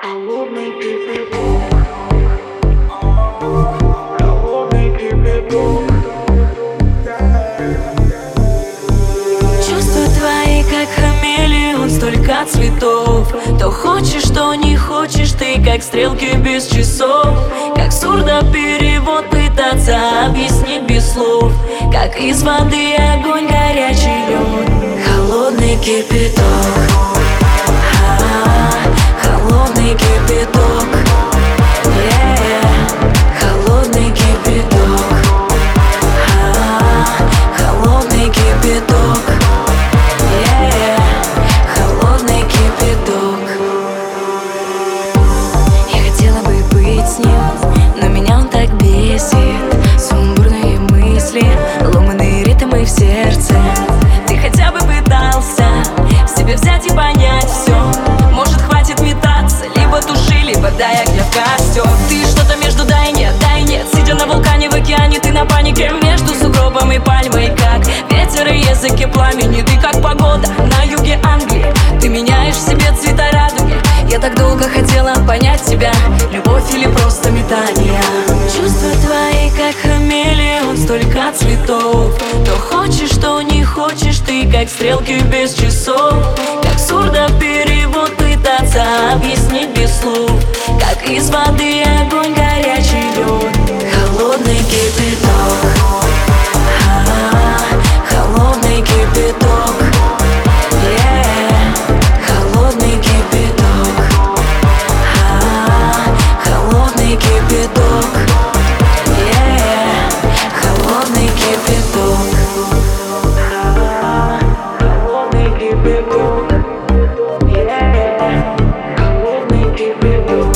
Холодный кипяток. Холодный кипяток. Чувства твои, как хамелеон, столько цветов. То хочешь, то не хочешь, ты как стрелки без часов. Как сурдоперевод пытаться объяснить без слов. Как из воды огонь, горячий лед. Холодный кипяток. Холодный кипяток. Холодный кипяток. Холодный кипяток. Холодный кипяток. Я хотела бы быть с ним, но меня он так бесит. Сумбурные мысли, ломаные ритмы в сердце. Ты хотя бы пытался в себе взять и понять все. Может, хватит метаться, либо туши, либо дай огня в костер. Ты что-то между дай нет, сидя на вулкане в океане, ты на панике между сугробом и пальмой. Как ветер и языки пламени, ты как погода на юге Англии. Ты меняешь в себе цвета радуги. Я так долго хотела понять тебя, любовь или просто метание. Чувства твои, как хамелеон, столько цветов. То хочешь, то не хочешь, ты как стрелки без часов. Как сурдоперевод пытаться объяснить без слов. Как из воды огонь, горячий лед. Холодный кипяток. Холодный кипяток. Холодный кипяток. Холодный кипяток. Холодный кипяток. Холодный кипяток. Холодный кипяток.